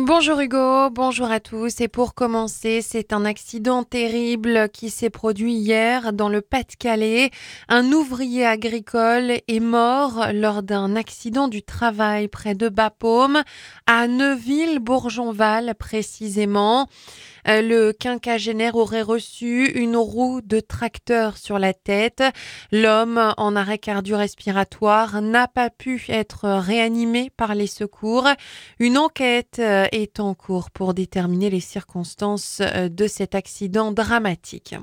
Bonjour Hugo, bonjour à tous. Et pour commencer, c'est un accident terrible qui s'est produit hier dans le Pas-de-Calais. Un ouvrier agricole est mort lors d'un accident du travail près de Bapaume, à Neuville-Bourgonval précisément. Le quinquagénaire aurait reçu une roue de tracteur sur la tête. L'homme, en arrêt cardio-respiratoire, n'a pas pu être réanimé par les secours. Une enquête est en cours pour déterminer les circonstances de cet accident dramatique.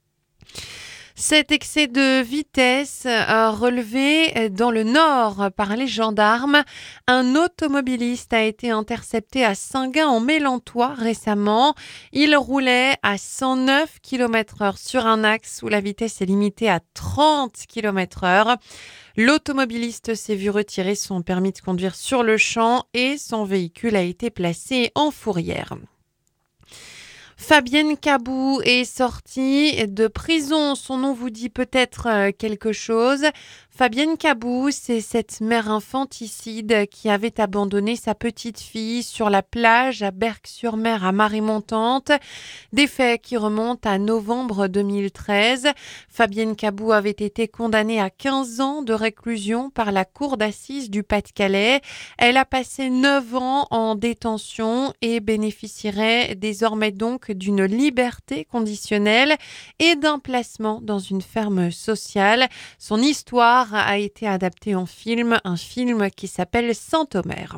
Cet excès de vitesse relevé dans le Nord par les gendarmes. Un automobiliste a été intercepté à Saint-Gain-en-Mélantois récemment. Il roulait à 109 km/h sur un axe où la vitesse est limitée à 30 km/h. L'automobiliste s'est vu retirer son permis de conduire sur le champ et son véhicule a été placé en fourrière. Fabienne Cabou est sortie de prison. Son nom vous dit peut-être quelque chose. Fabienne Cabou, c'est cette mère infanticide qui avait abandonné sa petite fille sur la plage à Berck-sur-Mer à marée montante. Des faits qui remontent à novembre 2013. Fabienne Cabou avait été condamnée à 15 ans de réclusion par la cour d'assises du Pas-de-Calais. Elle a passé 9 ans en détention et bénéficierait désormais donc d'une liberté conditionnelle et d'un placement dans une ferme sociale. Son histoire a été adaptée en film, un film qui s'appelle Saint-Omer.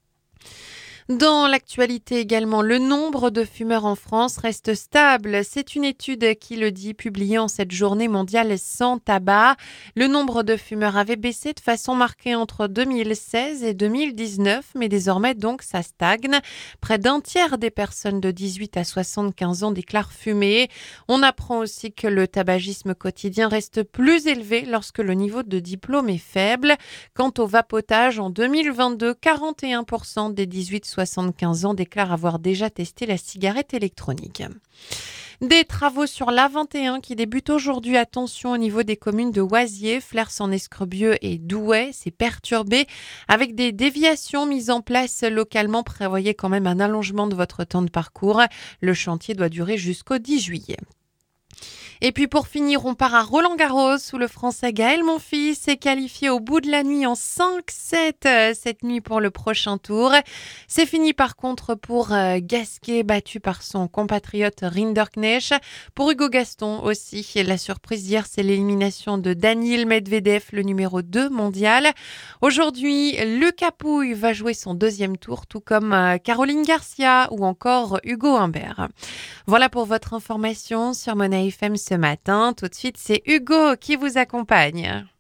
Dans l'actualité également, le nombre de fumeurs en France reste stable. C'est une étude qui le dit, publiée en cette journée mondiale sans tabac. Le nombre de fumeurs avait baissé de façon marquée entre 2016 et 2019, mais désormais donc ça stagne. Près d'un tiers des personnes de 18 à 75 ans déclarent fumer. On apprend aussi que le tabagisme quotidien reste plus élevé lorsque le niveau de diplôme est faible. Quant au vapotage, en 2022, 41% des 18-75 ans déclarent avoir déjà testé la cigarette électronique. Des travaux sur l'A21 qui débutent aujourd'hui. Attention au niveau des communes de Oisier, Flers-en-Escrebieux et Douai. C'est perturbé avec des déviations mises en place localement. Prévoyez quand même un allongement de votre temps de parcours. Le chantier doit durer jusqu'au 10 juillet. Et puis pour finir, on part à Roland-Garros où le Français Gaël Monfils s'est qualifié au bout de la nuit en 5-7 cette nuit pour le prochain tour. C'est fini par contre pour Gasquet, battu par son compatriote Rinderknecht. Pour Hugo Gaston aussi, la surprise d'hier, c'est l'élimination de Daniil Medvedev, le numéro 2 mondial. Aujourd'hui, Lucas Pouille va jouer son deuxième tour, tout comme Caroline Garcia ou encore Hugo Humbert. Voilà pour votre information sur Monnaie FM ce matin. Tout de suite, c'est Hugo qui vous accompagne.